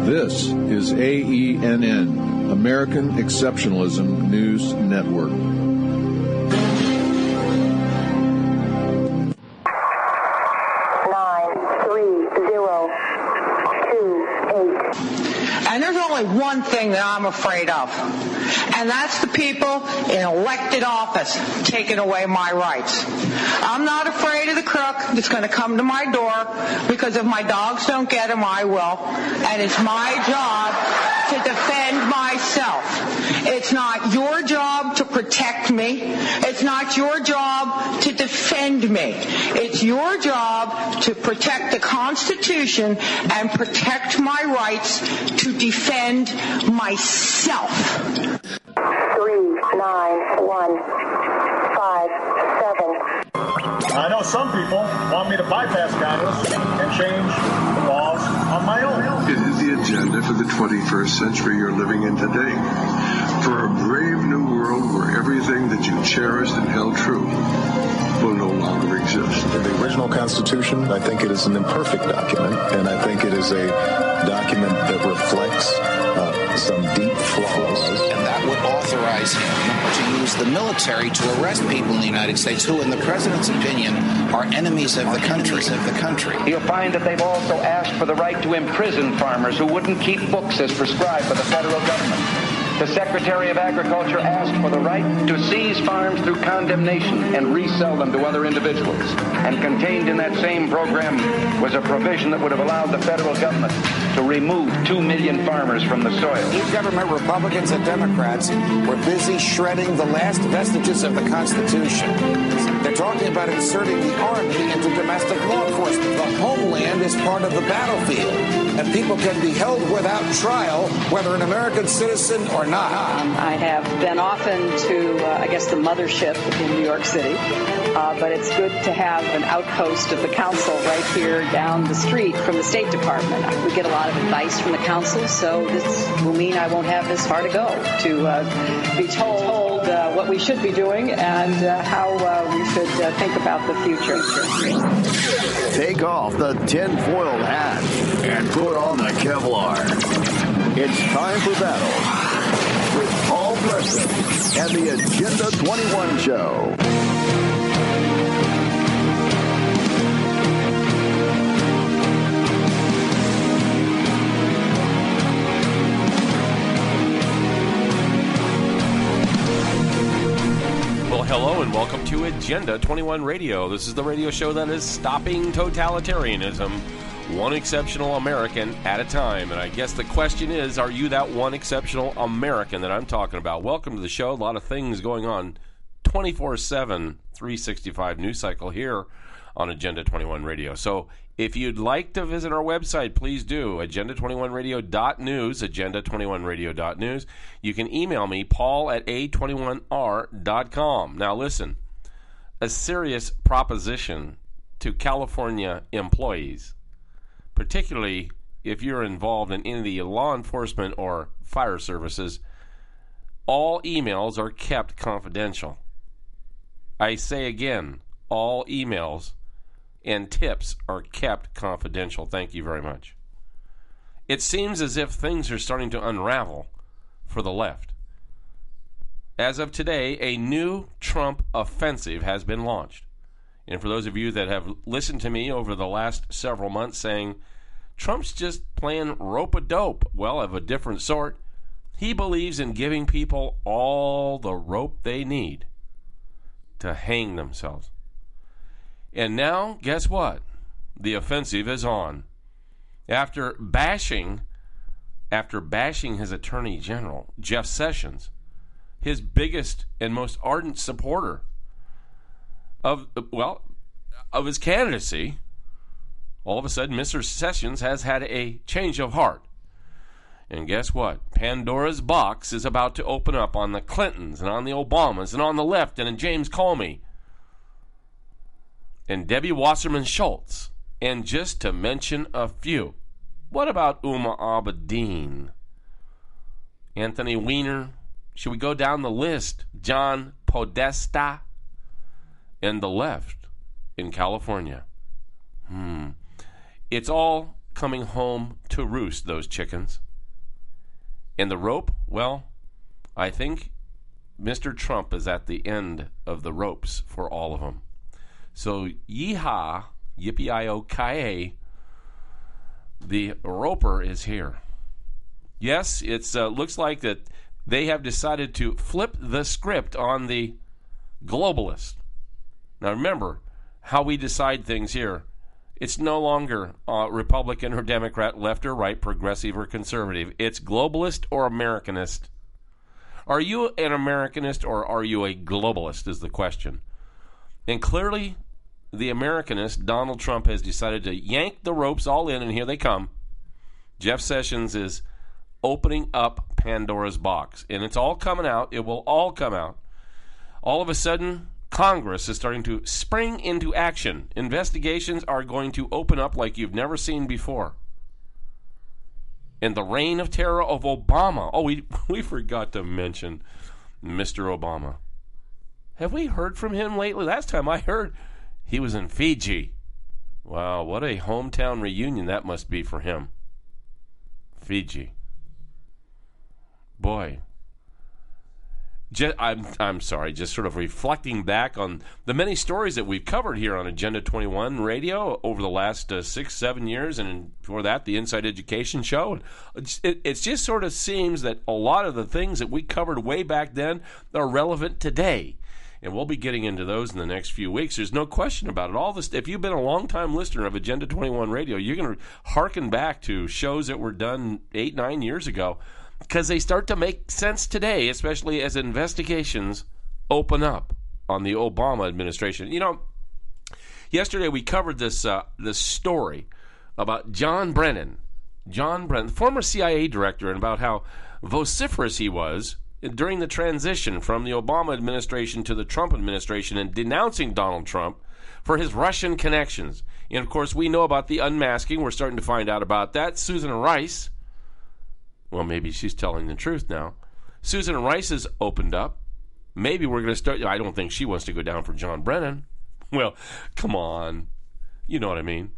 This is AENN, American Exceptionalism News Network. And there's only one thing that I'm afraid of, and that's the people in elected office taking away my rights. I'm not afraid of the crook that's going to come to my door, because if my dogs don't get him, I will. And it's my job to defend myself. It's not your job to protect me. It's not your job to defend me. It's your job to protect the Constitution and protect my rights to defend myself. 3915 I know some people want me to bypass Congress and change the laws on my own. It is the agenda for the 21st century you're living in today. For a brave new world where everything that you cherished and held true will no longer exist. The original Constitution, I think it is an imperfect document, and I think it is a document that reflects some deep flaws. And that would authorize him to use the military to arrest people in the United States who, in the president's opinion, are enemies of the country. You'll find that they've also asked for the right to imprison farmers who wouldn't keep books as prescribed by the federal government. The Secretary of Agriculture asked for the right to seize farms through condemnation and resell them to other individuals. And contained in that same program was a provision that would have allowed the federal government to remove 2 million farmers from the soil. Each government, Republicans and Democrats, were busy shredding the last vestiges of the Constitution. They're talking about inserting the Army into domestic law enforcement. The homeland is part of the battlefield, and people can be held without trial, whether an American citizen or not. I have been often to, the mothership in New York City, but it's good to have an outpost of the council right here down the street from the State Department. We get a lot of advice from the council, so this will mean I won't have this far to go to be told what we should be doing and how we should think about the future. Take off the tin-foiled hat and put on the Kevlar. It's time for battle with Paul Preston and the Agenda 21 Show. Well, hello and welcome to Agenda 21 Radio. This is the radio show that is stopping totalitarianism, one exceptional American at a time. And I guess the question is, are you that one exceptional American that I'm talking about? Welcome to the show. A lot of things going on 24/7, 365 news cycle here on Agenda 21 Radio. So if you'd like to visit our website, please do, agenda21radio.news, agenda21radio.news. You can email me, paul at a21r.com. Now listen, a serious proposition to California employees, particularly if you're involved in any of the law enforcement or fire services, all emails are kept confidential. I say again, all emails and tips are kept confidential. Thank you very much. It seems as if things are starting to unravel for the left. As of today, a new Trump offensive has been launched. And for those of you that have listened to me over the last several months saying, Trump's just playing rope-a-dope, well, of a different sort, he believes in giving people all the rope they need to hang themselves. And now, guess what? The offensive is on. After bashing his Attorney General, Jeff Sessions, his biggest and most ardent supporter of his candidacy, all of a sudden Mr. Sessions has had a change of heart. And guess what? Pandora's box is about to open up on the Clintons and on the Obamas and on the left and in James Comey and Debbie Wasserman Schultz, and just to mention a few. What about Huma Abedin? Anthony Weiner? Should we go down the list? John Podesta? And the left in California. It's all coming home to roost, those chickens. And the rope, well, I think Mr. Trump is at the end of the ropes for all of them. So yeehaw, yippee-i-o-ki-yay, the roper is here. Yes, it looks like that they have decided to flip the script on the globalists. Now remember how we decide things here. It's no longer Republican or Democrat, left or right, progressive or conservative. It's globalist or Americanist. Are you an Americanist or are you a globalist is the question. And clearly, the Americanist, Donald Trump, has decided to yank the ropes all in, and here they come. Jeff Sessions is opening up Pandora's box. And it's all coming out. It will all come out. All of a sudden, Congress is starting to spring into action. Investigations are going to open up like you've never seen before. And the reign of terror of Obama. Oh, we forgot to mention Mr. Obama. Have we heard from him lately? Last time I heard, he was in Fiji. Wow, what a hometown reunion that must be for him. Fiji. Boy. I'm sorry, just sort of reflecting back on the many stories that we've covered here on Agenda 21 Radio over the last 6-7 years, and before that, the Inside Education Show. It just sort of seems that a lot of the things that we covered way back then are relevant today. And we'll be getting into those in the next few weeks. There's no question about it. All this, if you've been a long-time listener of Agenda 21 Radio, you're going to hearken back to shows that were done 8-9 years ago, because they start to make sense today, especially as investigations open up on the Obama administration. You know, yesterday we covered this story about John Brennan, former CIA director, and about how vociferous he was during the transition from the Obama administration to the Trump administration and denouncing Donald Trump for his Russian connections. And, of course, we know about the unmasking. We're starting to find out about that. Susan Rice, well, maybe she's telling the truth now. Susan Rice has opened up. Maybe we're going to start. I don't think she wants to go down for John Brennan. Well, come on. You know what I mean.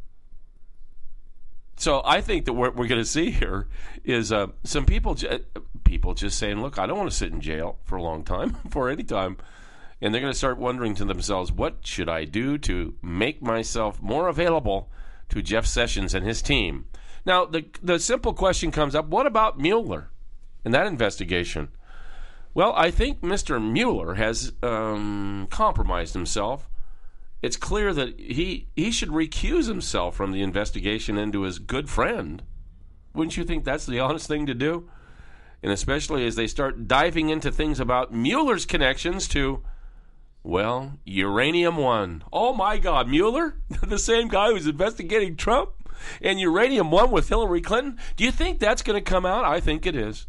So I think that what we're going to see here is some people just saying, look, I don't want to sit in jail for a long time, for any time. And they're going to start wondering to themselves, what should I do to make myself more available to Jeff Sessions and his team? Now, the simple question comes up, what about Mueller and that investigation? Well, I think Mr. Mueller has compromised himself. It's clear that he should recuse himself from the investigation into his good friend. Wouldn't you think that's the honest thing to do? And especially as they start diving into things about Mueller's connections to, well, Uranium One. Oh, my God, Mueller? The same guy who's investigating Trump? And Uranium One with Hillary Clinton? Do you think that's going to come out? I think it is.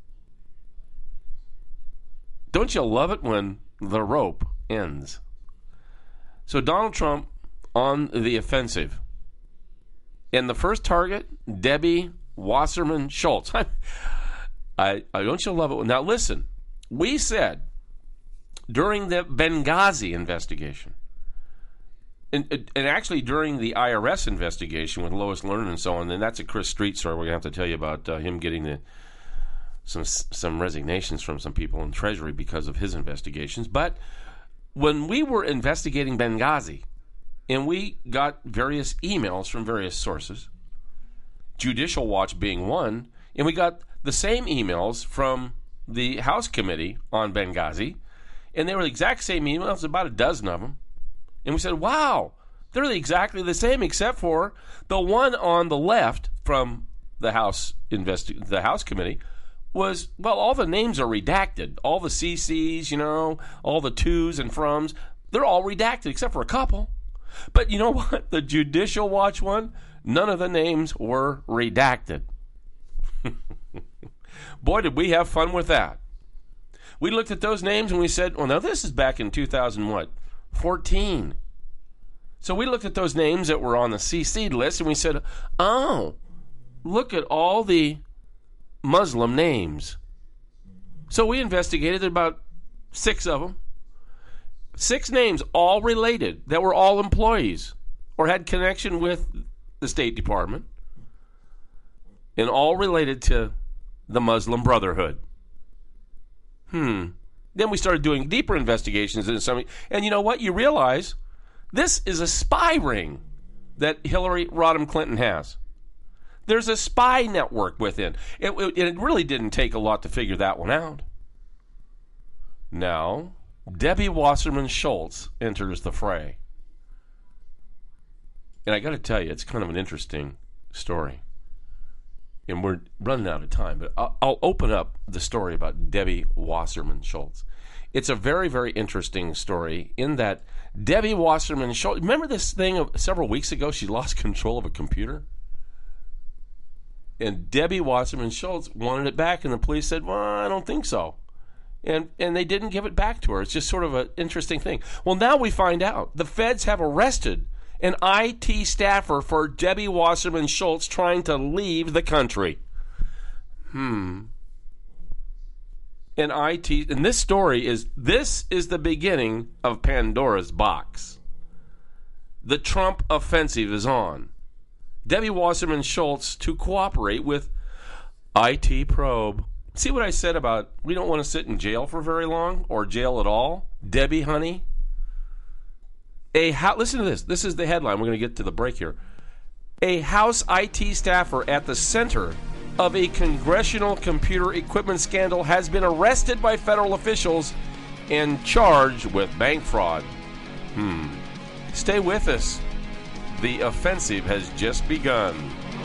Don't you love it when the rope ends? So Donald Trump on the offensive. And the first target, Debbie Wasserman Schultz. I don't you love it? Now listen, we said during the Benghazi investigation, and actually during the IRS investigation with Lois Lerner and so on, and that's a Chris Street story. We're going to have to tell you about him getting some resignations from some people in Treasury because of his investigations. But when we were investigating Benghazi, and we got various emails from various sources, Judicial Watch being one, and we got the same emails from the House Committee on Benghazi, and they were the exact same emails, about a dozen of them. And we said, wow, they're exactly the same, except for the one on the left from the House Committee was, well, all the names are redacted. All the CCs, all the twos and froms, they're all redacted except for a couple. But you know what? The Judicial Watch one, none of the names were redacted. Boy, did we have fun with that. We looked at those names and we said, well, now this is back in 2014. So we looked at those names that were on the CC list and we said, oh, look at all the Muslim names. So we investigated about 6 of them. 6 names, all related, that were all employees or had connection with the State Department. and all related to the Muslim Brotherhood. Then we started doing deeper investigations into some, and you know what? You realize this is a spy ring that Hillary Rodham Clinton has. There's a spy network within. It really didn't take a lot to figure that one out. Now, Debbie Wasserman Schultz enters the fray. And I got to tell you, it's kind of an interesting story. And we're running out of time, but I'll open up the story about Debbie Wasserman Schultz. It's a very, very interesting story in that Debbie Wasserman Schultz, remember this thing of several weeks ago, she lost control of a computer? And Debbie Wasserman Schultz wanted it back, and the police said, well, I don't think so. And they didn't give it back to her. It's just sort of an interesting thing. Well, now we find out the feds have arrested an IT staffer for Debbie Wasserman Schultz trying to leave the country. And this story is the beginning of Pandora's box. The Trump offensive is on. Debbie Wasserman Schultz to cooperate with IT probe. See what I said about we don't want to sit in jail for very long or jail at all? Debbie, honey. Listen to this. This is the headline. We're going to get to the break here. A House IT staffer at the center of a congressional computer equipment scandal has been arrested by federal officials and charged with bank fraud. Stay with us. The offensive has just begun.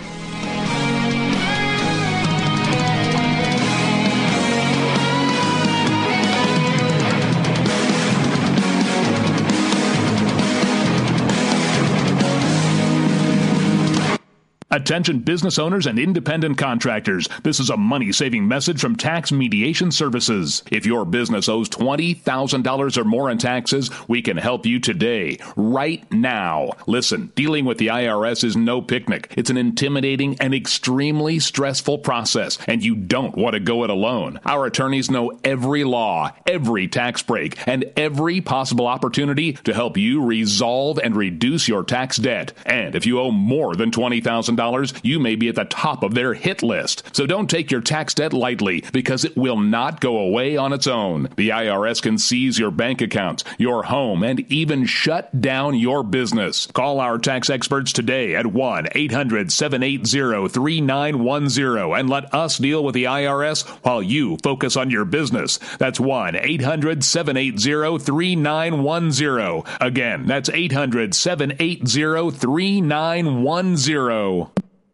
Attention business owners and independent contractors. This is a money-saving message from Tax Mediation Services. If your business owes $20,000 or more in taxes, we can help you today, right now. Listen, dealing with the IRS is no picnic. It's an intimidating and extremely stressful process, and you don't want to go it alone. Our attorneys know every law, every tax break, and every possible opportunity to help you resolve and reduce your tax debt. And if you owe more than $20,000, you may be at the top of their hit list. So don't take your tax debt lightly, because it will not go away on its own. The IRS can seize your bank accounts, your home, and even shut down your business. Call our tax experts today at 1-800-780-3910 and let us deal with the IRS while you focus on your business. That's 1-800-780-3910. Again, that's 800-780-3910.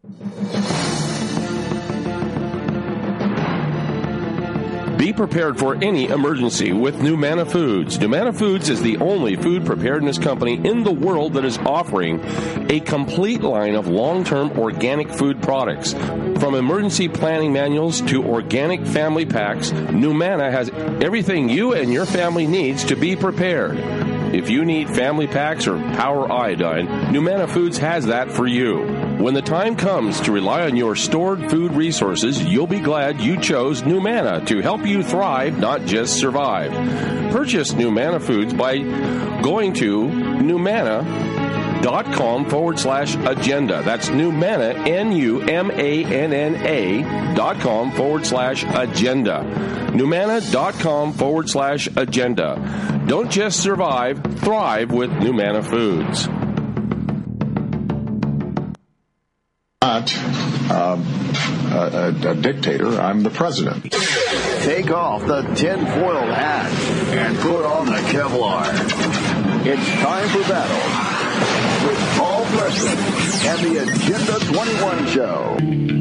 Be prepared for any emergency with Numana Foods. Numana Foods is the only food preparedness company in the world that is offering a complete line of long-term organic food products. From emergency planning manuals to organic family packs, Numana has everything you and your family needs to be prepared. If you need family packs or power iodine, Numana Foods has that for you. When the time comes to rely on your stored food resources, you'll be glad you chose Numana to help you thrive, not just survive. Purchase Numana Foods by going to Numana.com/agenda. That's Numana, NUMANNA.com/agenda. Numana.com/agenda. Don't just survive, thrive with Numana Foods. Not a dictator. I'm the president. Take off the tinfoil hat and put on the Kevlar. It's time for battle with Paul Preston and the Agenda 21 Show.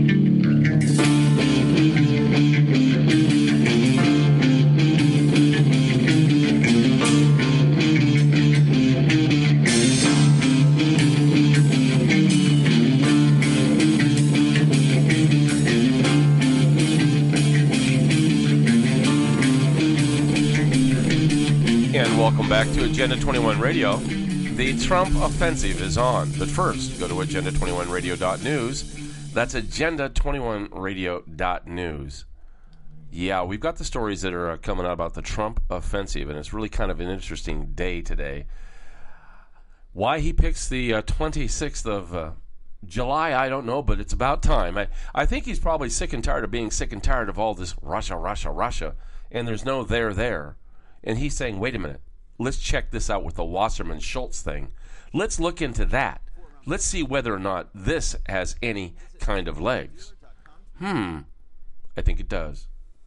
Welcome back to Agenda 21 Radio. The Trump offensive is on. But first, go to agenda21radio.news. That's agenda21radio.news. Yeah, we've got the stories that are coming out about the Trump offensive, and it's really kind of an interesting day today. Why he picks the 26th of July, I don't know, but it's about time. I think he's probably sick and tired of being sick and tired of all this Russia, and there's no there. And he's saying, wait a minute, let's check this out with the Wasserman Schultz thing. Let's look into that. Let's see whether or not this has any kind of legs. I think it does.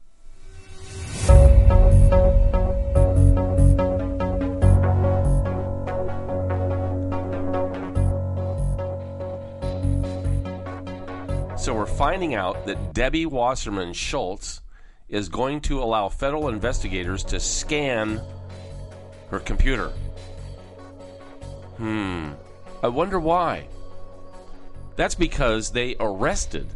So we're finding out that Debbie Wasserman Schultz is going to allow federal investigators to scan her computer. I wonder why. That's because they arrested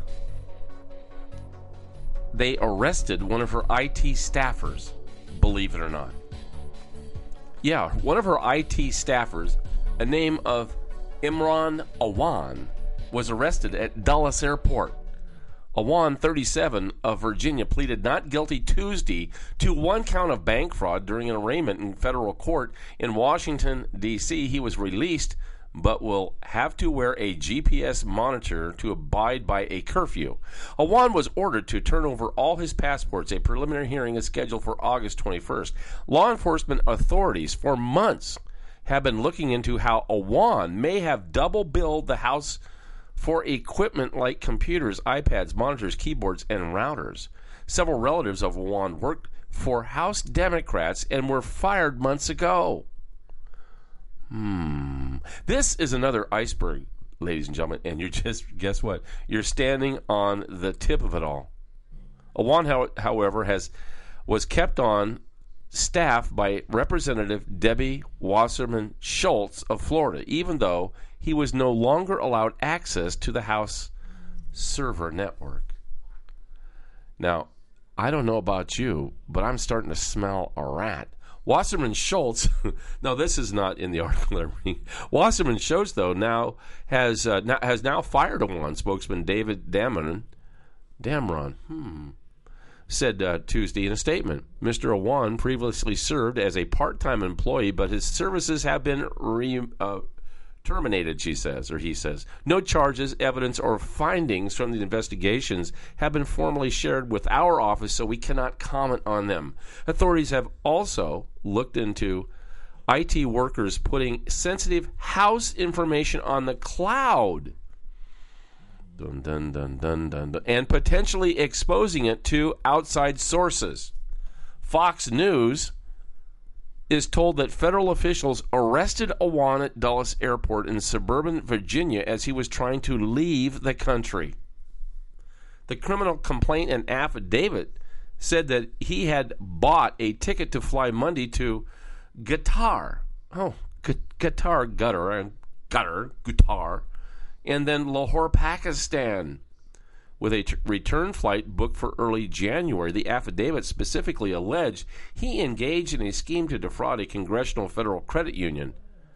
one of her IT staffers, believe it or not. Yeah, one of her IT staffers, a name of Imran Awan, was arrested at Dulles Airport. Awan, 37, of Virginia, pleaded not guilty Tuesday to one count of bank fraud during an arraignment in federal court in Washington, D.C. He was released, but will have to wear a GPS monitor to abide by a curfew. Awan was ordered to turn over all his passports. A preliminary hearing is scheduled for August 21st. Law enforcement authorities for months have been looking into how Awan may have double billed the House for equipment like computers, iPads, monitors, keyboards, and routers. Several relatives of Awan worked for House Democrats and were fired months ago. This is another iceberg, ladies and gentlemen, and you're just, guess what? You're standing on the tip of it all. Awan, however, was kept on staff by Representative Debbie Wasserman Schultz of Florida, even though he was no longer allowed access to the House server network. Now, I don't know about you, but I'm starting to smell a rat. Wasserman Schultz, no, this is not in the article I'm reading. Wasserman Schultz, though, has now fired Awan. Spokesman David Damron said Tuesday in a statement. Mr. Awan previously served as a part-time employee, but his services have been terminated, he says. No charges, evidence, or findings from the investigations have been formally shared with our office, so we cannot comment on them. Authorities have also looked into IT workers putting sensitive House information on the cloud. Dun, dun, dun, dun, dun, dun, and potentially exposing it to outside sources. Fox News is told that federal officials arrested Awan at Dulles Airport in suburban Virginia as he was trying to leave the country. The criminal complaint and affidavit said that he had bought a ticket to fly Monday to Qatar, and then Lahore, Pakistan, with a return flight booked for early January. The affidavit specifically alleged he engaged in a scheme to defraud a congressional federal credit union.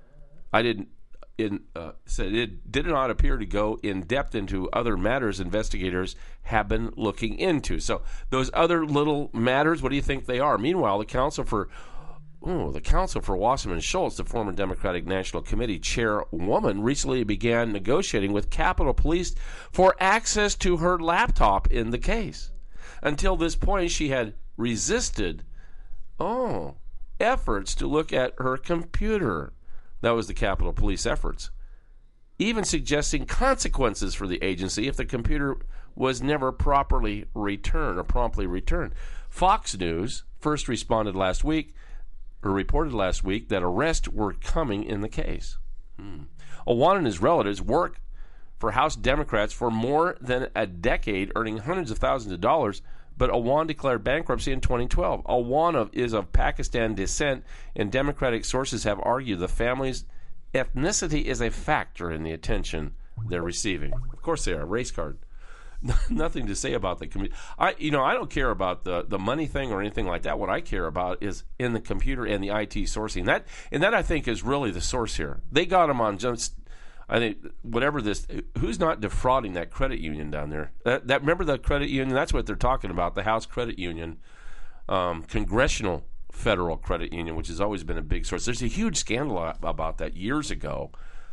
Said it did not appear to go in depth into other matters investigators have been looking into. So those other little matters, what do you think they are? Meanwhile, the counsel for Wasserman Schultz, the former Democratic National Committee chairwoman, recently began negotiating with Capitol Police for access to her laptop in the case. Until this point, she had resisted efforts to look at her computer. That was the Capitol Police efforts. Even suggesting consequences for the agency if the computer was never promptly returned. Fox News first reported last week that arrests were coming in the case. Awan and his relatives worked for House Democrats for more than a decade, earning hundreds of thousands of dollars, but Awan declared bankruptcy in 2012. Awan is of Pakistan descent, and Democratic sources have argued the family's ethnicity is a factor in the attention they're receiving. Of course they are. Race card. Nothing to say about the community. I don't care about the money thing or anything like that. What I care about is in the computer and the IT sourcing. That I think is really the source here. They got them on just, I think, whatever this. Who's not defrauding that credit union down there? That remember the credit union? That's what they're talking about. The House Credit Union, Congressional Federal Credit Union, which has always been a big source. There's a huge scandal about that years ago.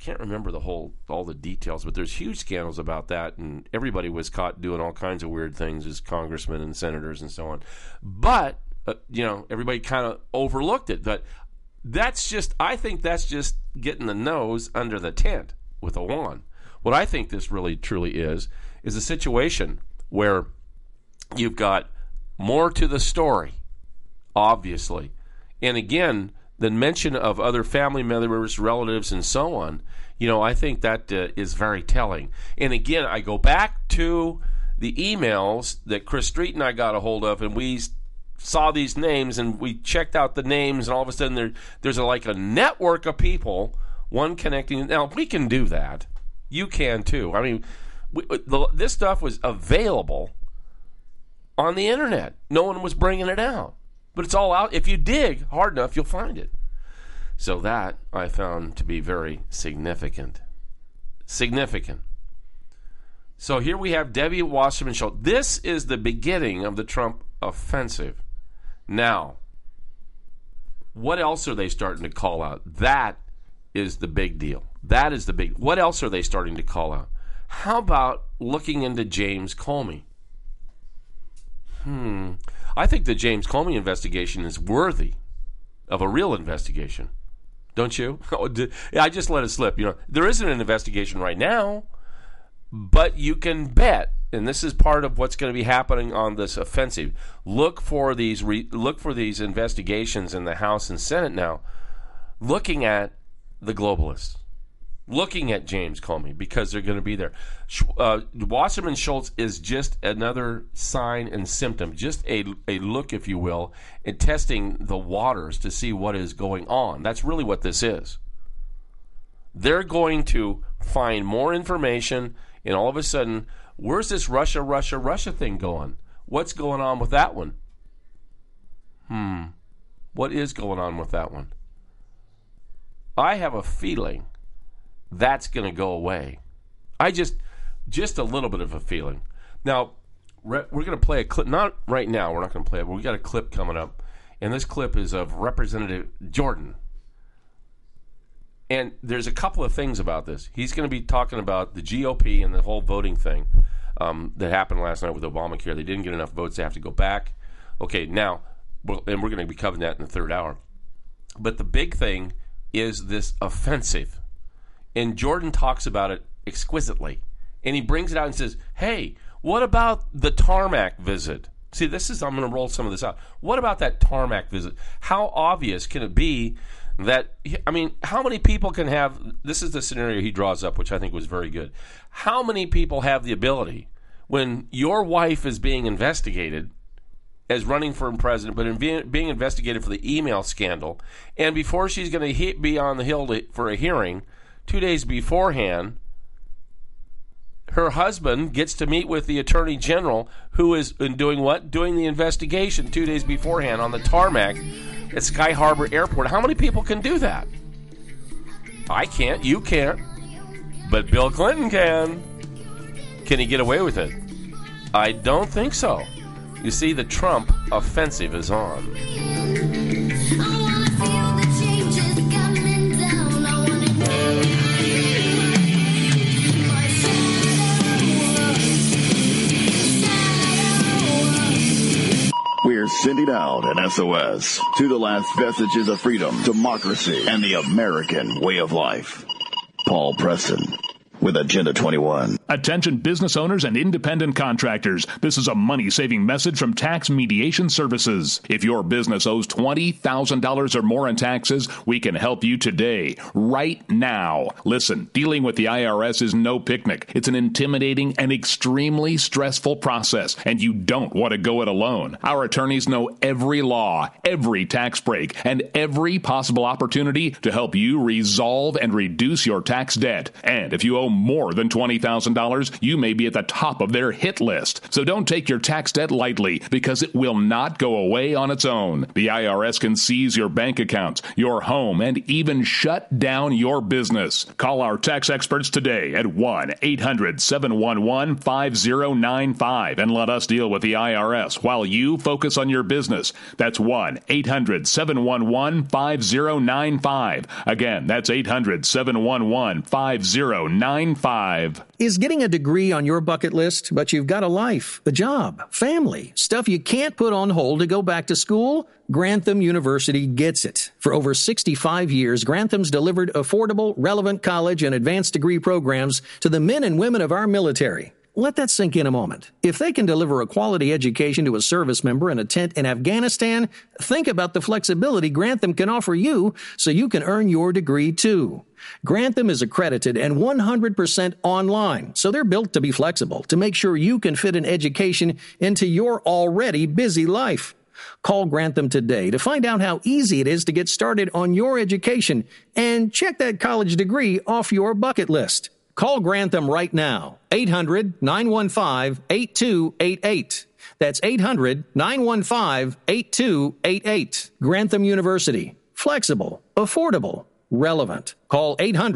can't remember all the details, but there's huge scandals about that, and everybody was caught doing all kinds of weird things as congressmen and senators and so on. But everybody kind of overlooked it. But I think that's just getting the nose under the tent with a wand. What I think this really truly is a situation where you've got more to the story, obviously, and again, the mention of other family members, relatives, and so on. I think that is very telling. And again, I go back to the emails that Chris Street and I got a hold of, and we saw these names, and we checked out the names, and all of a sudden there's like a network of people, one connecting. Now, we can do that. You can too. I mean, this stuff was available on the internet. No one was bringing it out. But it's all out. If you dig hard enough, you'll find it. So that I found to be very significant. Significant. So here we have Debbie Wasserman Schultz. This is the beginning of the Trump offensive. Now, what else are they starting to call out? That is the big deal. That is the big. What else are they starting to call out? How about looking into James Comey? I think the James Comey investigation is worthy of a real investigation. Don't you? I just let it slip. There isn't an investigation right now, but you can bet, and this is part of what's going to be happening on this offensive. Look for these investigations in the House and Senate now, looking at the globalists, looking at James Comey, because they're going to be there. Wasserman Schultz is just another sign and symptom, just a look, if you will, in testing the waters to see what is going on. That's really what this is. They're going to find more information, and all of a sudden, where's this Russia thing going? What's going on with that one? What is going on with that one? I have a feeling that's going to go away. I just a little bit of a feeling. Now, we're going to play a clip. Not right now. We're not going to play it, but we got a clip coming up. And this clip is of Representative Jordan. And there's a couple of things about this. He's going to be talking about the GOP and the whole voting thing that happened last night with Obamacare. They didn't get enough votes. They have to go back. Okay, now, and we're going to be covering that in the third hour. But the big thing is this offensive. And Jordan talks about it exquisitely. And he brings it out and says, hey, what about the tarmac visit? See, I'm going to roll some of this out. What about that tarmac visit? How obvious can it be that, how many people can have, this is the scenario he draws up, which I think was very good. How many people have the ability, when your wife is being investigated as running for president, but being investigated for the email scandal, and before she's going to be on the Hill for a hearing, 2 days beforehand, her husband gets to meet with the Attorney General, who is doing what? Doing the investigation 2 days beforehand on the tarmac at Sky Harbor Airport. How many people can do that? I can't. You can't. But Bill Clinton can. Can he get away with it? I don't think so. You see, the Trump offensive is on. We're sending out an SOS to the last vestiges of freedom, democracy, and the American way of life. Paul Preston with Agenda 21. Attention business owners and independent contractors. This is a money-saving message from Tax Mediation Services. If your business owes $20,000 or more in taxes, we can help you today, right now. Listen, dealing with the IRS is no picnic. It's an intimidating and extremely stressful process, and you don't want to go it alone. Our attorneys know every law, every tax break, and every possible opportunity to help you resolve and reduce your tax debt. And if you owe more than $20,000, $1,000, you may be at the top of their hit list. So don't take your tax debt lightly, because it will not go away on its own. The IRS can seize your bank accounts, your home, and even shut down your business. Call our tax experts today at 1-800-711-5095 and let us deal with the IRS while you focus on your business. That's 1-800-711-5095. Again, that's 800-711-5095. Is getting a degree on your bucket list, but you've got a life, a job, family, stuff you can't put on hold to go back to school? Grantham University gets it. For over 65 years, Grantham's delivered affordable, relevant college and advanced degree programs to the men and women of our military. Let that sink in a moment. If they can deliver a quality education to a service member in a tent in Afghanistan, think about the flexibility Grantham can offer you so you can earn your degree too. Grantham is accredited and 100% online, so they're built to be flexible to make sure you can fit an education into your already busy life. Call Grantham today to find out how easy it is to get started on your education and check that college degree off your bucket list. Call Grantham right now, 800-915-8288. That's 800-915-8288. Grantham University. Flexible, affordable, relevant. Call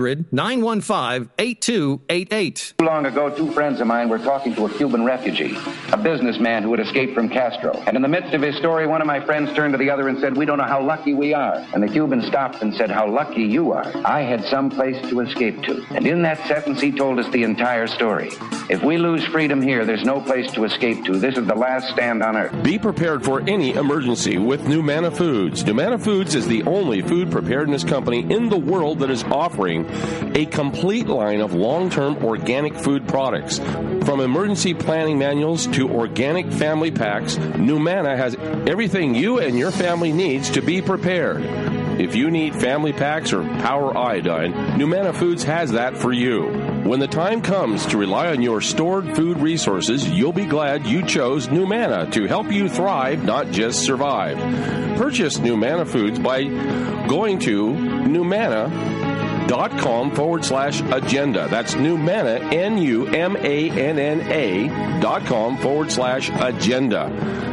800-915-8288. Long ago, two friends of mine were talking to a Cuban refugee, a businessman who had escaped from Castro. And in the midst of his story, one of my friends turned to the other and said, "We don't know how lucky we are." And the Cuban stopped and said, "How lucky you are. I had some place to escape to." And in that sentence, he told us the entire story. If we lose freedom here, there's no place to escape to. This is the last stand on earth. Be prepared for any emergency with Numana Foods. Numana Foods is the only food preparedness company in the world that is offering a complete line of long-term organic food products. From emergency planning manuals to organic family packs, Numana has everything you and your family needs to be prepared. If you need family packs or power iodine, Numana Foods has that for you. When the time comes to rely on your stored food resources, you'll be glad you chose Numana to help you thrive, not just survive. Purchase Numana Foods by going to Numana.com/agenda. That's Numana, NUMANNA.com/agenda.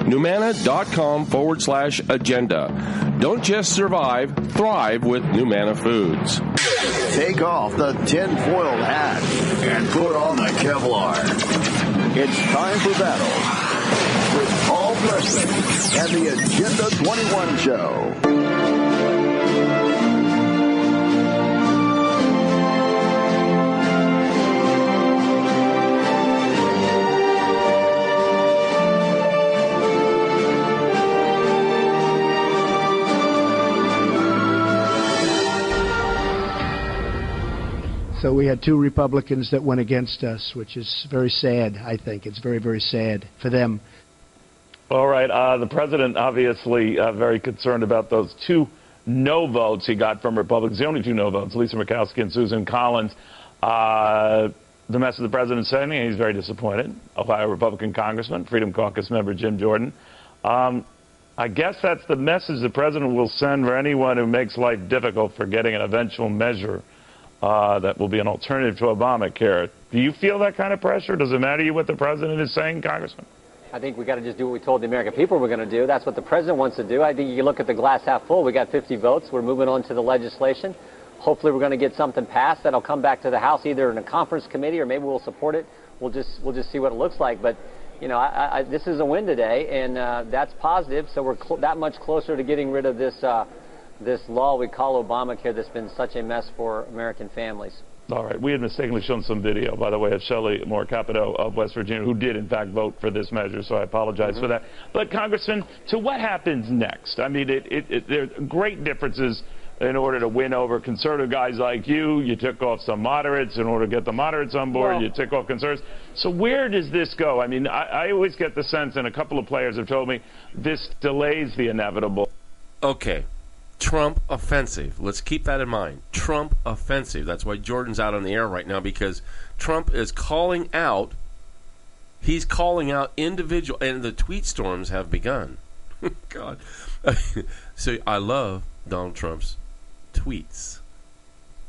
Numana.com/agenda. Don't just survive, thrive with Numana Foods. Take off the tinfoil hat and put on the Kevlar. It's time for battle with Paul Preston and the Agenda 21 Show. So we had two Republicans that went against us, which is very sad, I think. It's very, very sad for them. All right. The president obviously very concerned about those two no votes he got from Republicans, the only two no votes, Lisa Murkowski and Susan Collins. The message the president's sending, he's very disappointed. Ohio Republican Congressman, Freedom Caucus member Jim Jordan. I guess that's the message the president will send for anyone who makes life difficult for getting an eventual measure that will be an alternative to Obamacare. Do you feel that kind of pressure? Does it matter to you what the president is saying, Congressman? I think we got to just do what we told the American people we're going to do. That's what the president wants to do. I think you look at the glass half full. We got 50 votes. We're moving on to the legislation. Hopefully we're going to get something passed that'll come back to the House either in a conference committee or maybe we'll support it. We'll just see what it looks like. But, you know, this is a win today, and that's positive. So we're that much closer to getting rid of this this law we call Obamacare that's been such a mess for American families. All right. We had mistakenly shown some video, by the way, of Shelley Moore Capito of West Virginia, who did, in fact, vote for this measure, so I apologize for that. But, Congressman, to what happens next? I mean, there are great differences in order to win over conservative guys like you. You took off some moderates in order to get the moderates on board. You took off conservatives. So where does this go? I mean, I always get the sense, and a couple of players have told me, this delays the inevitable. Okay. Trump offensive. Let's keep that in mind. Trump offensive. That's why Jordan's out on the air right now, because Trump is calling out. He's calling out individual, and the tweet storms have begun. God. So I love Donald Trump's tweets.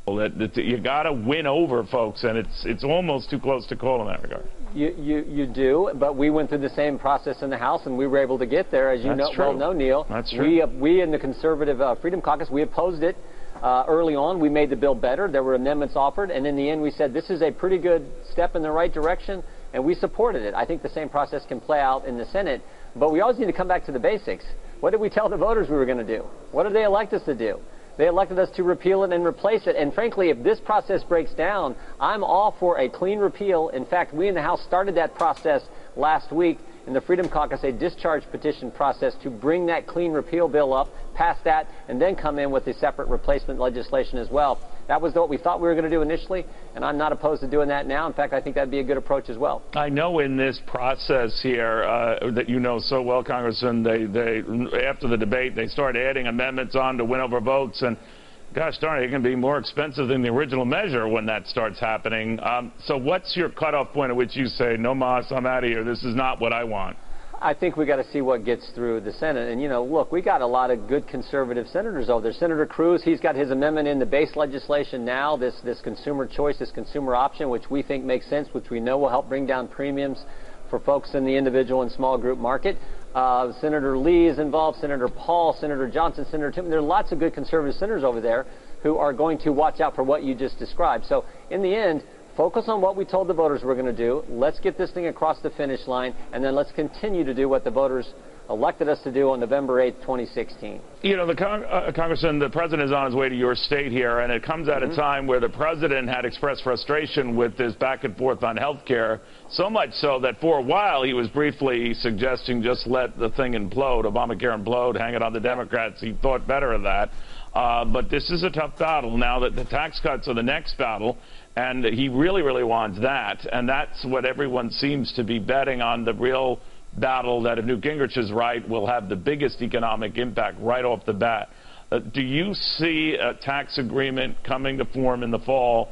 That you got to win over folks, and it's almost too close to call in that regard. You do, but we went through the same process in the House, and we were able to get there, as you well know, Neil. That's true. We in the Conservative Freedom Caucus, we opposed it early on. We made the bill better. There were amendments offered, and in the end we said this is a pretty good step in the right direction, and we supported it. I think the same process can play out in the Senate, but we always need to come back to the basics. What did we tell the voters we were going to do? What did they elect us to do? They elected us to repeal it and replace it. And frankly, if this process breaks down, I'm all for a clean repeal. In fact, we in the House started that process last week in the Freedom Caucus, a discharge petition process to bring that clean repeal bill up, pass that, and then come in with a separate replacement legislation as well. That was what we thought we were going to do initially, and I'm not opposed to doing that now. In fact, I think that'd be a good approach as well. I know in this process here that you know so well, Congressman, they after the debate, they start adding amendments on to win over votes, and gosh darn it, it can be more expensive than the original measure when that starts happening. So what's your cutoff point at which you say, no mas, I'm out of here, this is not what I want? I think we got to see what gets through the Senate. And, look, we got a lot of good conservative senators over there. Senator Cruz, he's got his amendment in the base legislation now, this consumer choice, this consumer option, which we think makes sense, which we know will help bring down premiums for folks in the individual and small group market. Senator Lee is involved, Senator Paul, Senator Johnson, Senator Tim. There are lots of good conservative senators over there who are going to watch out for what you just described. So in the end, focus on what we told the voters we're going to do. Let's get this thing across the finish line, and then let's continue to do what the voters elected us to do on November 8th, 2016. Congressman, the president is on his way to your state here, and it comes at a time where the president had expressed frustration with this back and forth on health care, so much so that for a while he was briefly suggesting just let the thing implode, Obamacare implode, hang it on the Democrats. He thought better of that. But this is a tough battle now that the tax cuts are the next battle, and he really, really wants that. And that's what everyone seems to be betting on, the real battle that if Newt Gingrich is right will have the biggest economic impact right off the bat. Do you see a tax agreement coming to form in the fall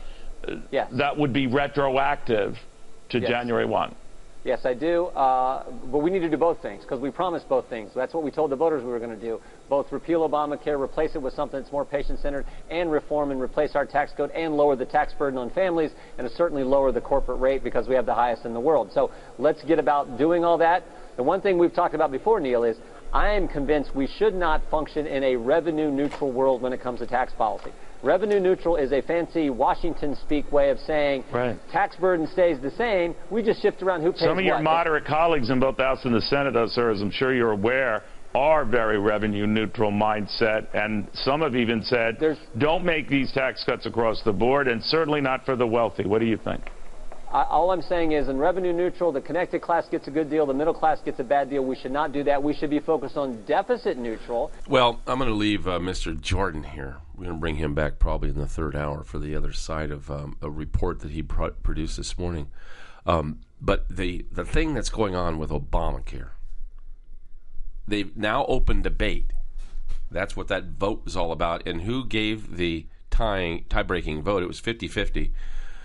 that would be retroactive to January 1? Yes, I do. But we need to do both things because we promised both things. That's what we told the voters we were going to do. Both repeal Obamacare, replace it with something that's more patient-centered, and reform and replace our tax code and lower the tax burden on families, and certainly lower the corporate rate because we have the highest in the world. So let's get about doing all that. The one thing we've talked about before, Neil, is I am convinced we should not function in a revenue-neutral world when it comes to tax policy. Revenue neutral is a fancy Washington-speak way of saying tax burden stays the same. We just shift around who pays what. Some of your moderate colleagues in both the House and the Senate, though, sir, as I'm sure you're aware, are very revenue-neutral mindset, and some have even said, don't make these tax cuts across the board, and certainly not for the wealthy. What do you think? All I'm saying is in revenue neutral, the connected class gets a good deal, the middle class gets a bad deal. We should not do that. We should be focused on deficit neutral. Well, I'm going to leave Mr. Jordan here. We're going to bring him back probably in the third hour for the other side of a report that he produced this morning. But the thing that's going on with Obamacare, they've now opened debate. That's what that vote was all about. And who gave the tie-breaking vote? It was 50-50.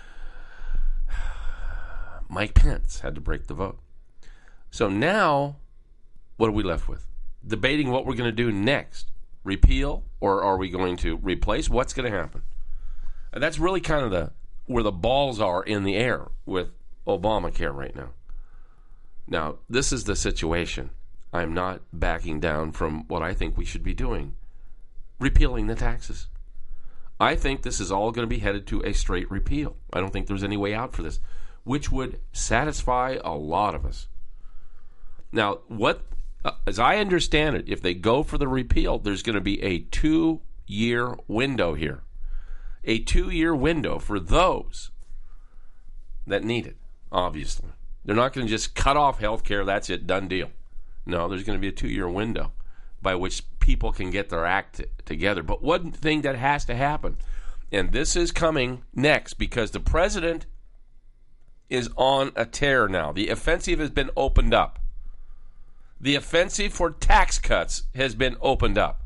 Mike Pence had to break the vote. So now, what are we left with? Debating what we're going to do next. Repeal, or are we going to replace? What's going to happen? And that's really kind of where the balls are in the air with Obamacare right now. Now, this is the situation. I'm not backing down from what I think we should be doing. Repealing the taxes. I think this is all going to be headed to a straight repeal. I don't think there's any way out for this, which would satisfy a lot of us. Now, as I understand it, if they go for the repeal, there's going to be a 2-year window here. A 2-year window for those that need it, obviously. They're not going to just cut off health care, that's it, done deal. No, there's going to be a 2-year window by which people can get their act together. But one thing that has to happen, and this is coming next because the president is on a tear now. The offensive has been opened up. The offensive for tax cuts has been opened up.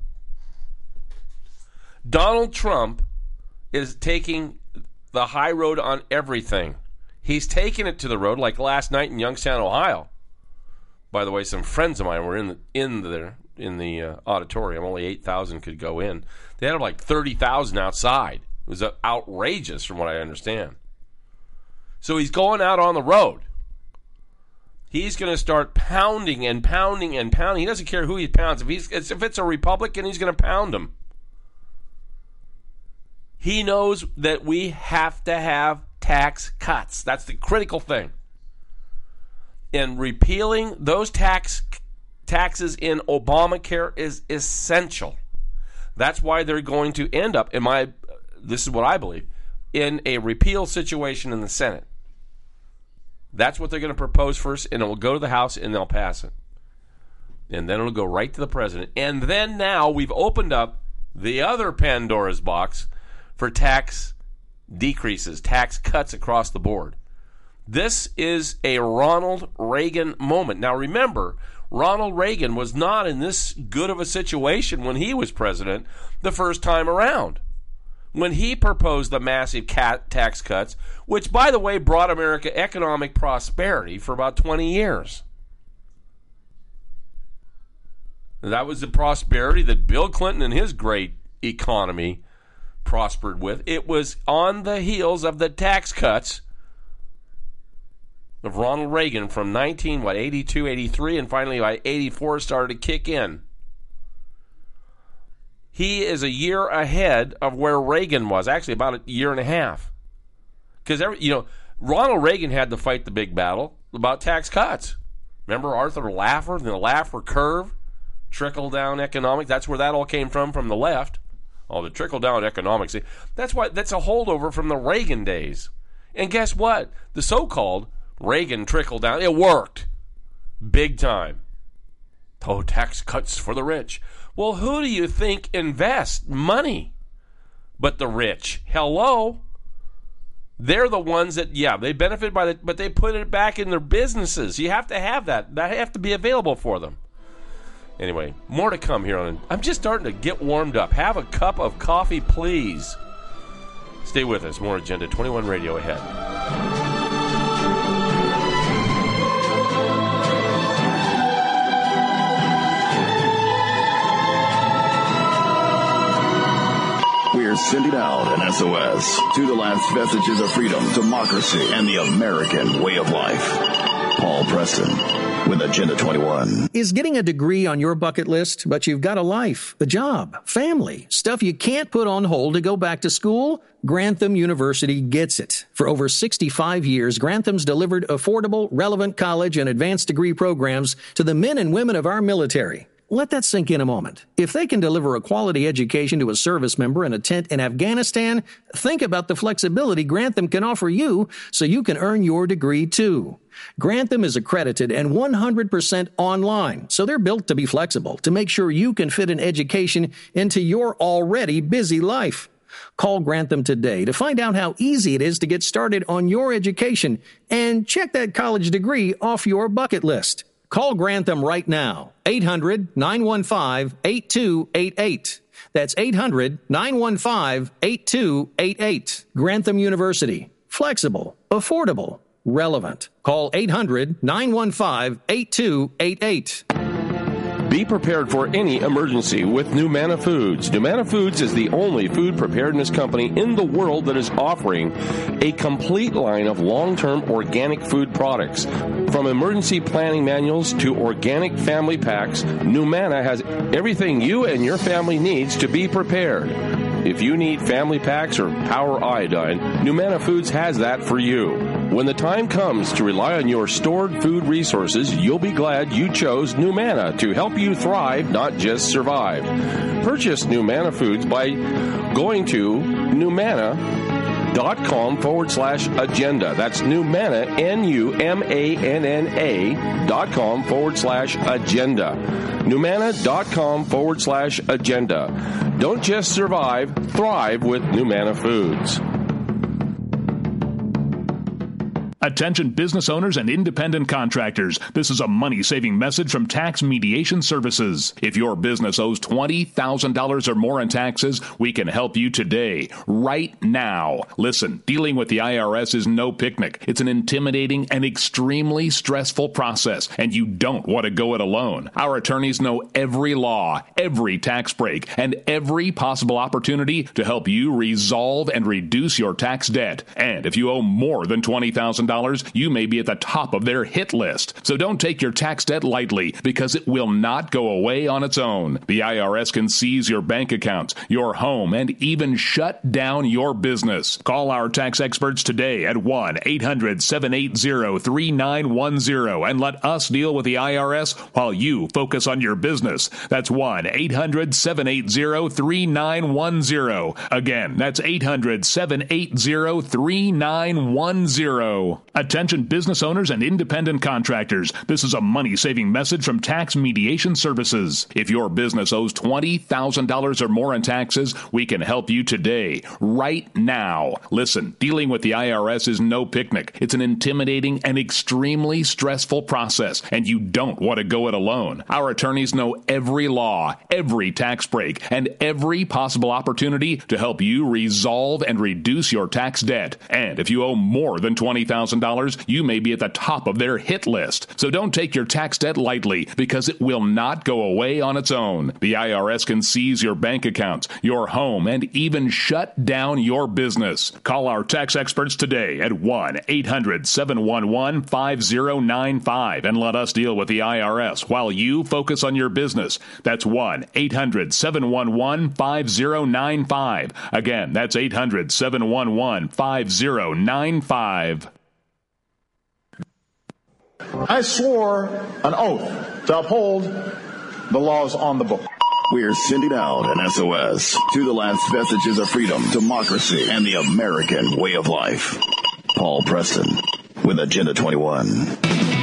Donald Trump is taking the high road on everything. He's taken it to the road, like last night in Youngstown, Ohio. By the way, some friends of mine were in the auditorium. Only 8,000 could go in. They had like 30,000 outside It was outrageous from what I understand. So he's going out on the road. He's going to start pounding and pounding and pounding. He doesn't care who he pounds. If it's a Republican, he's going to pound him. He knows that we have to have tax cuts. That's the critical thing. And repealing those taxes in Obamacare is essential. That's why they're going to end up, this is what I believe, in a repeal situation in the Senate. That's what they're going to propose first, and it will go to the House, and they'll pass it. And then it'll go right to the president. And then now we've opened up the other Pandora's box for tax decreases, tax cuts across the board. This is a Ronald Reagan moment. Now remember, Ronald Reagan was not in this good of a situation when he was president the first time around, when he proposed the massive tax cuts, which, by the way, brought America economic prosperity for about 20 years. That was the prosperity that Bill Clinton and his great economy prospered with. It was on the heels of the tax cuts of Ronald Reagan from 82, 83, and finally by 84 started to kick in. He is a year ahead of where Reagan was, actually about a year and a half. Because Ronald Reagan had to fight the big battle about tax cuts. Remember Arthur Laffer, the Laffer curve, trickle-down economics? That's where that all came from the left. Oh, the trickle-down economics. That's a holdover from the Reagan days. And guess what? The so-called Reagan trickle-down, it worked. Big time. Oh, tax cuts for the rich. Well, who do you think invests money but the rich? Hello? They're the ones that, they benefit by it, but they put it back in their businesses. You have to have that. That have to be available for them. Anyway, more to come here on. I'm just starting to get warmed up. Have a cup of coffee, please. Stay with us. More Agenda 21 Radio ahead. We're sending out an SOS to the last vestiges of freedom, democracy, and the American way of life. Paul Preston with Agenda 21. Is getting a degree on your bucket list, but you've got a life, a job, family, stuff you can't put on hold to go back to school? Grantham University gets it. For over 65 years, Grantham's delivered affordable, relevant college and advanced degree programs to the men and women of our military. Let that sink in a moment. If they can deliver a quality education to a service member in a tent in Afghanistan, think about the flexibility Grantham can offer you so you can earn your degree too. Grantham is accredited and 100% online, so they're built to be flexible, to make sure you can fit an education into your already busy life. Call Grantham today to find out how easy it is to get started on your education and check that college degree off your bucket list. Call Grantham right now, 800-915-8288. That's 800-915-8288. Grantham University. Flexible, affordable, relevant. Call 800-915-8288. Be prepared for any emergency with Numana Foods. Numana Foods is the only food preparedness company in the world that is offering a complete line of long-term organic food products. From emergency planning manuals to organic family packs, Numana has everything you and your family needs to be prepared. If you need family packs or power iodine, Numana Foods has that for you. When the time comes to rely on your stored food resources, you'll be glad you chose Numana to help you thrive, not just survive. Purchase Numana Foods by going to Numana.com/agenda. That's Numana, NUMANNA.com/agenda. Numana.com/agenda. Don't just survive, thrive with Numana Foods. Attention business owners and independent contractors. This is a money-saving message from Tax Mediation Services. If your business owes $20,000 or more in taxes, we can help you today, right now. Listen, dealing with the IRS is no picnic. It's an intimidating and extremely stressful process, and you don't want to go it alone. Our attorneys know every law, every tax break, and every possible opportunity to help you resolve and reduce your tax debt. And if you owe more than $20,000, you may be at the top of their hit list. So don't take your tax debt lightly, because it will not go away on its own. The IRS can seize your bank accounts, your home, and even shut down your business. Call our tax experts today at 1-800-780-3910 and let us deal with the IRS while you focus on your business. That's 1-800-780-3910. Again, that's 800-780-3910. Attention business owners and independent contractors. This is a money-saving message from Tax Mediation Services. If your business owes $20,000 or more in taxes, we can help you today, right now. Listen, dealing with the IRS is no picnic. It's an intimidating and extremely stressful process, and you don't want to go it alone. Our attorneys know every law, every tax break, and every possible opportunity to help you resolve and reduce your tax debt. And if you owe more than $20,000, you may be at the top of their hit list. So don't take your tax debt lightly, because it will not go away on its own. The IRS can seize your bank accounts, your home, and even shut down your business. Call our tax experts today at 1-800-711-5095 and let us deal with the IRS while you focus on your business. That's 1-800-711-5095. Again, that's 800-711-5095. I swore an oath to uphold the laws on the book. We're sending out an SOS to the last vestiges of freedom, democracy, and the American way of life. Paul Preston with Agenda 21.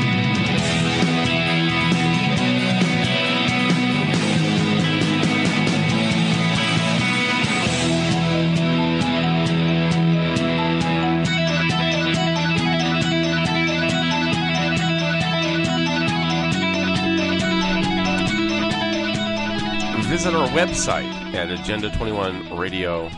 Visit our website at agenda21radio.news.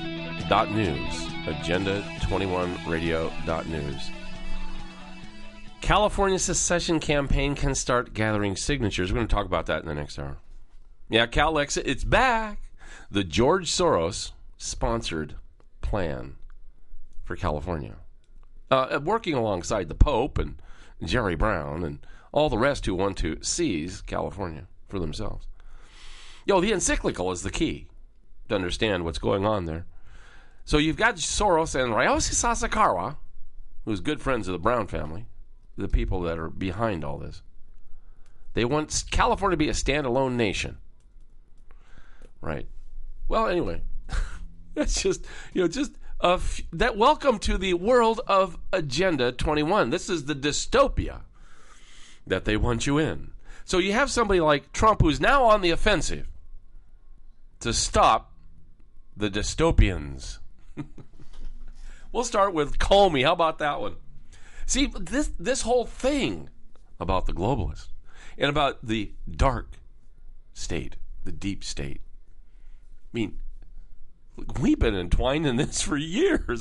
Agenda21radio.news. California secession campaign can start gathering signatures. We're going to talk about that in the next hour. Yeah, CalExit, it's back. The George Soros sponsored plan for California. Working alongside the Pope and Jerry Brown and all the rest who want to seize California for themselves. The encyclical is the key to understand what's going on there. So you've got Soros and Ryoshi Sasakawa, who's good friends of the Brown family, the people that are behind all this. They want California to be a standalone nation. Right. Well, anyway, that's just, that welcome to the world of Agenda 21. This is the dystopia that they want you in. So you have somebody like Trump who's now on the offensive to stop the dystopians. We'll start with Comey. How about that one? See, this whole thing about the globalists and about the dark state, the deep state. I mean, we've been entwined in this for years.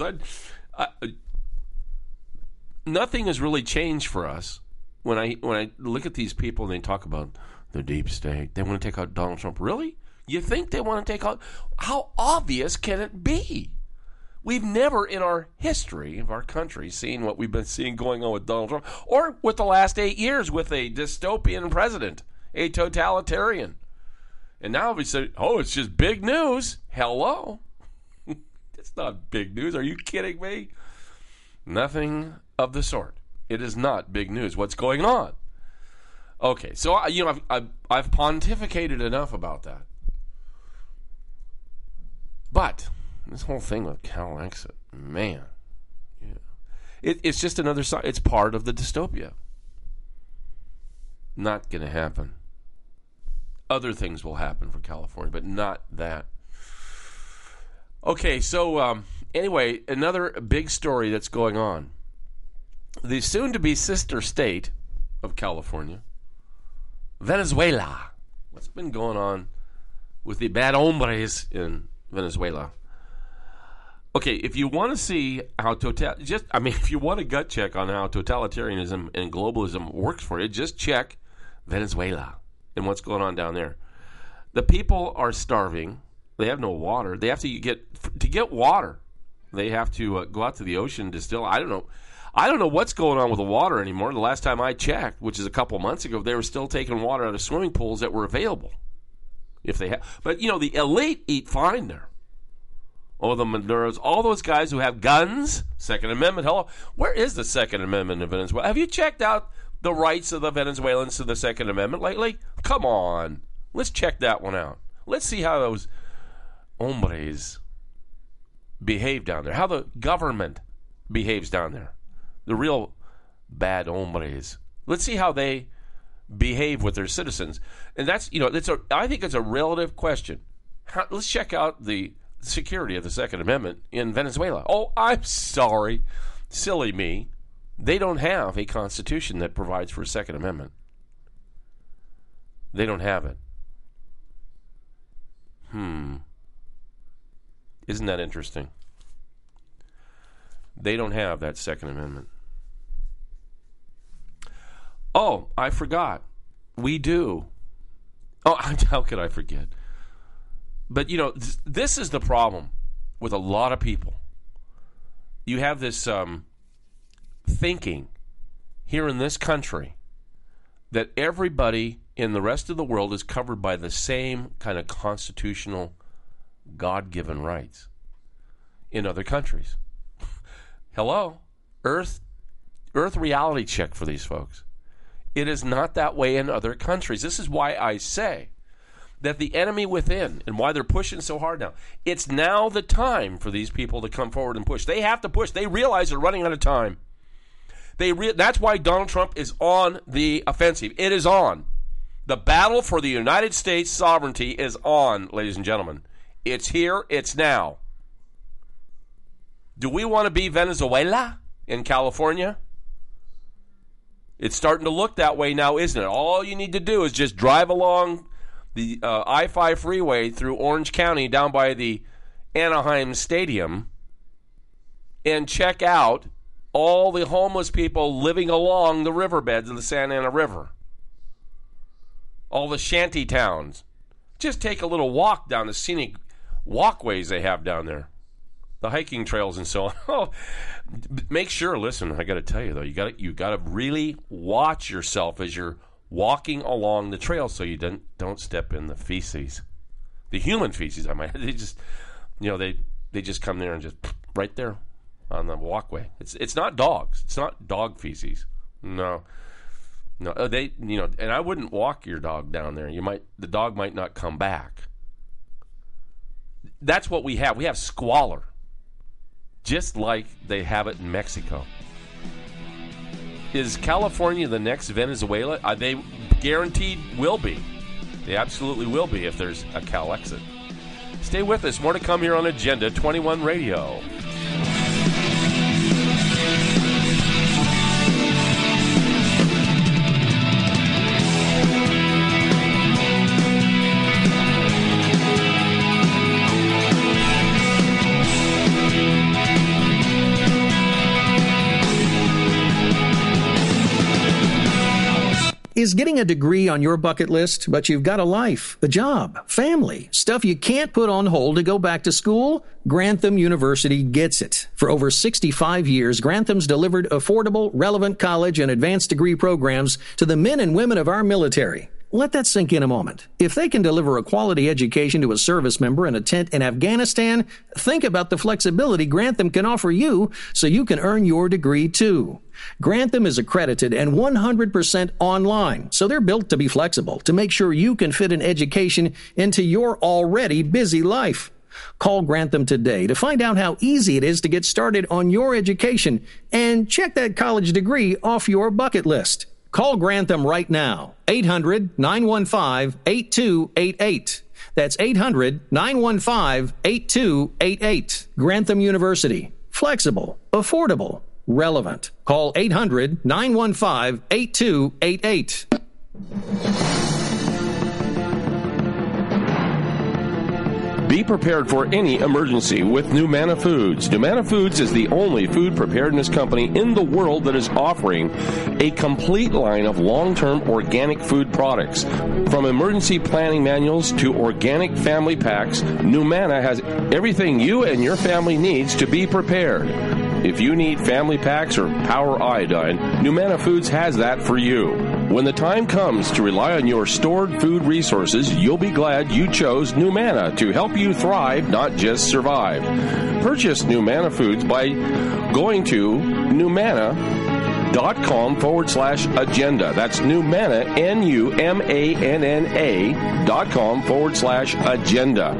Nothing has really changed for us. When I look at these people and they talk about the deep state, they want to take out Donald Trump. Really? You think they want to take out? How obvious can it be? We've never in our history of our country seen what we've been seeing going on with Donald Trump, or with the last 8 years with a dystopian president, a totalitarian. And now we say, it's just big news. Hello. It's not big news. Are you kidding me? Nothing of the sort. It is not big news. What's going on? Okay, so I've pontificated enough about that. But this whole thing with CalExit, man, it's just another side. It's part of the dystopia. Not going to happen. Other things will happen for California, but not that. Okay, so anyway, another big story that's going on. the soon-to-be sister state of California, Venezuela. What's been going on with the bad hombres in Venezuela? Okay, if you want to see how if you want a gut check on how totalitarianism and globalism works for you, just check Venezuela and what's going on down there. The people are starving. They have no water. They have to get water. They have to go out to the ocean, distill. I don't know what's going on with the water anymore. The last time I checked, which is a couple months ago, they were still taking water out of swimming pools that were available. If they have, but the elite eat fine there. Oh, the Maduros, all those guys who have guns, Second Amendment. Hello, where is the Second Amendment in Venezuela? Have you checked out the rights of the Venezuelans to the Second Amendment lately? Come on, let's check that one out. Let's see how those hombres behave down there, how the government behaves down there. The real bad hombres. Let's see how they behave with their citizens. And that's, I think it's a relative question. Let's check out the security of the Second Amendment in Venezuela. Oh, I'm sorry. Silly me. They don't have a constitution that provides for a Second Amendment. They don't have it. Isn't that interesting? They don't have that Second Amendment. Oh, I forgot. We do. Oh, how could I forget? But, this is the problem with a lot of people. You have this thinking here in this country that everybody in the rest of the world is covered by the same kind of constitutional God-given rights in other countries. Hello? Earth reality check for these folks. It is not that way in other countries. This is why I say that the enemy within, and why they're pushing so hard now, it's now the time for these people to come forward and push. They have to push. They realize they're running out of time. That's why Donald Trump is on the offensive. It is on. The battle for the United States sovereignty is on, ladies and gentlemen. It's here. It's now. Do we want to be Venezuela in California? It's starting to look that way now, isn't it? All you need to do is just drive along the I-5 freeway through Orange County down by the Anaheim Stadium and check out all the homeless people living along the riverbeds of the Santa Ana River. All the shanty towns. Just take a little walk down the scenic walkways they have down there. The hiking trails and so on. Oh, make sure, listen, I got to tell you, though, you got to really watch yourself as you're walking along the trail so you don't step in the feces. The human feces, I might. They just, they just come there and just right there on the walkway. It's not dogs. It's not dog feces. No, they, and I wouldn't walk your dog down there. The dog might not come back. That's what we have. We have squalor. Just like they have it in Mexico. Is California the next Venezuela? They guaranteed will be. They absolutely will be if there's a Cal exit. Stay with us. More to come here on Agenda 21 Radio. Is getting a degree on your bucket list, but you've got a life, a job, family, stuff you can't put on hold to go back to school? Grantham University gets it. For over 65 years, Grantham's delivered affordable, relevant college and advanced degree programs to the men and women of our military. Let that sink in a moment. If they can deliver a quality education to a service member in a tent in Afghanistan, think about the flexibility Grantham can offer you so you can earn your degree too. Grantham is accredited and 100% online, so they're built to be flexible, to make sure you can fit an education into your already busy life. Call Grantham today to find out how easy it is to get started on your education and check that college degree off your bucket list. Call Grantham right now, 800-915-8288. That's 800-915-8288. Grantham University. Flexible, affordable, relevant. Call 800-915-8288. Be prepared for any emergency with Numana Foods. Numana Foods is the only food preparedness company in the world that is offering a complete line of long-term organic food products. From emergency planning manuals to organic family packs, Numana has everything you and your family needs to be prepared. If you need family packs or power iodine, Numana Foods has that for you. When the time comes to rely on your stored food resources, you'll be glad you chose Numana to help you thrive, not just survive. Purchase Numana Foods by going to Numana.com/agenda. That's Numana, NUMANNA.com/agenda.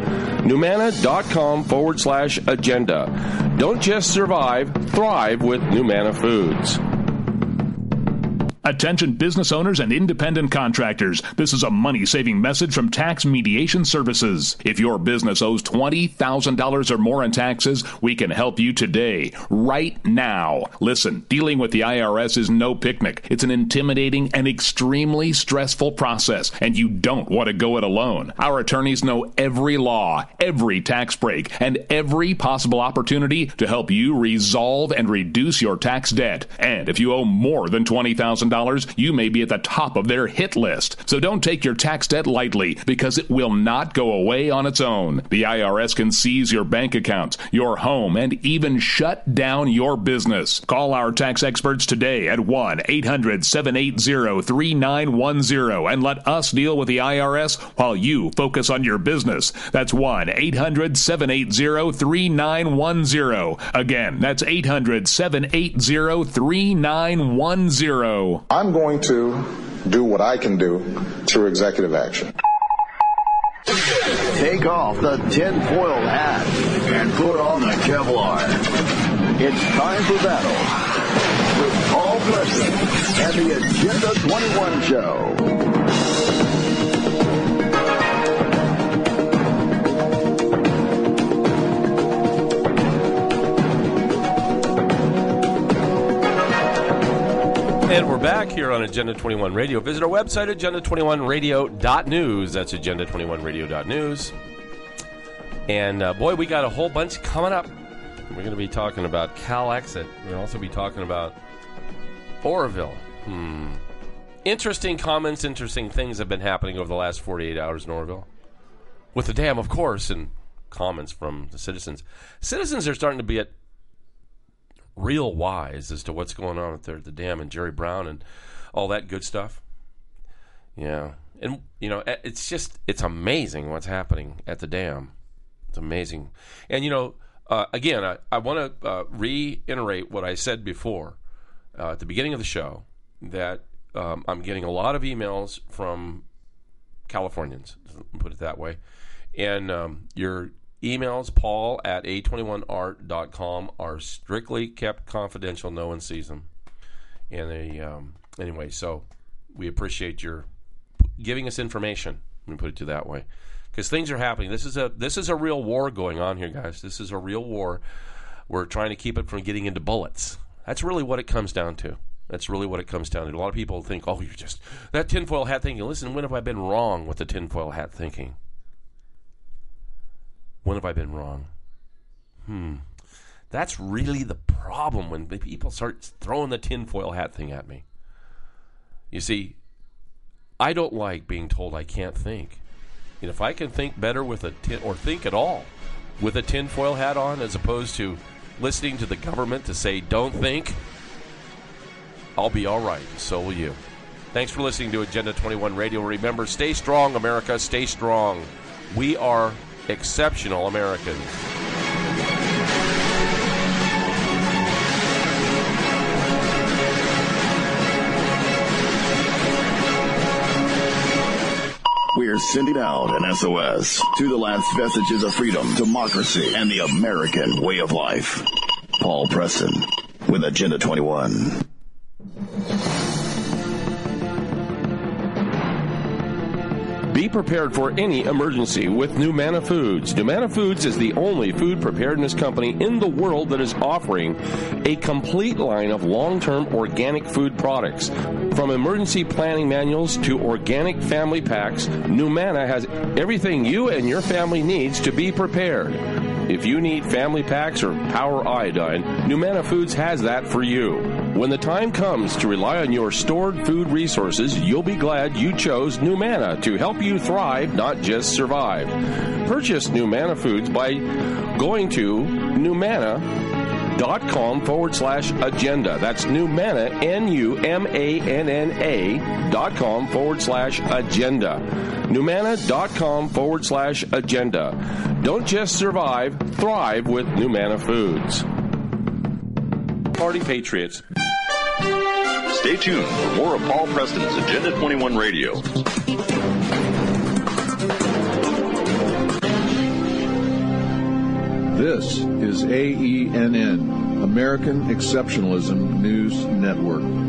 Numana.com/agenda. Don't just survive, thrive with Numana Foods. Attention business owners and independent contractors. This is a money-saving message from Tax Mediation Services. If your business owes $20,000 or more in taxes, we can help you today, right now. Listen, dealing with the IRS is no picnic. It's an intimidating and extremely stressful process, and you don't want to go it alone. Our attorneys know every law, every tax break, and every possible opportunity to help you resolve and reduce your tax debt. And if you owe more than $20,000, you may be at the top of their hit list. So don't take your tax debt lightly, because it will not go away on its own. The IRS can seize your bank accounts, your home, and even shut down your business. Call our tax experts today at 1-800-780-3910 and let us deal with the IRS while you focus on your business. That's 1-800-780-3910. Again, that's 800-780-3910. I'm going to do what I can do through executive action. Take off the tinfoil hat and put on the Kevlar. It's time for battle with Paul Preston and the Agenda 21 Show. And we're back here on Agenda 21 Radio. Visit our website, agenda21radio.news. That's agenda21radio.news. And, boy, we got a whole bunch coming up. We're going to be talking about Cal Exit. We'll also be talking about Oroville. Interesting comments, interesting things have been happening over the last 48 hours in Oroville. With the dam, of course, and comments from the citizens. Citizens are starting to be at real wise as to what's going on out there at the dam, and Jerry Brown and all that good stuff. Yeah. And, you know, it's amazing what's happening at the dam. It's amazing. And, you know, again, I want to reiterate what I said before at the beginning of the show, that I'm getting a lot of emails from Californians, put it that way. And your emails, Paul at a21art.com, are strictly kept confidential. No one sees them. And anyway, so we appreciate your giving us information. Let me put it to that way, because things are happening. This is a real war going on here, guys. This is a real war. We're trying to keep it from getting into bullets. That's really what it comes down to. That's really what it comes down to. A lot of people think, oh, you're just that tinfoil hat thinking. Listen, when have I been wrong with the tinfoil hat thinking? When have I been wrong? That's really the problem when people start throwing the tinfoil hat thing at me. You see, I don't like being told I can't think. And if I can think better with or think at all with a tinfoil hat on, as opposed to listening to the government to say don't think, I'll be all right. So will you. Thanks for listening to Agenda 21 Radio. Remember, stay strong, America. Stay strong. We are exceptional Americans. We're sending out an SOS to the last vestiges of freedom, democracy, and the American way of life. Paul Preston with Agenda 21. Be prepared for any emergency with Numana Foods. Numana Foods is the only food preparedness company in the world that is offering a complete line of long-term organic food products. From emergency planning manuals to organic family packs, Numana has everything you and your family needs to be prepared. If you need family packs or power iodine, Numana Foods has that for you. When the time comes to rely on your stored food resources, you'll be glad you chose Numana to help you thrive, not just survive. Purchase Numana Foods by going to Numana.com/agenda. That's Numana, NUMANNA.com/agenda. Numana.com/agenda. Don't just survive, thrive with Numana Foods. Party Patriots. Stay tuned for more of Paul Preston's Agenda 21 Radio. This is AENN, American Exceptionalism News Network.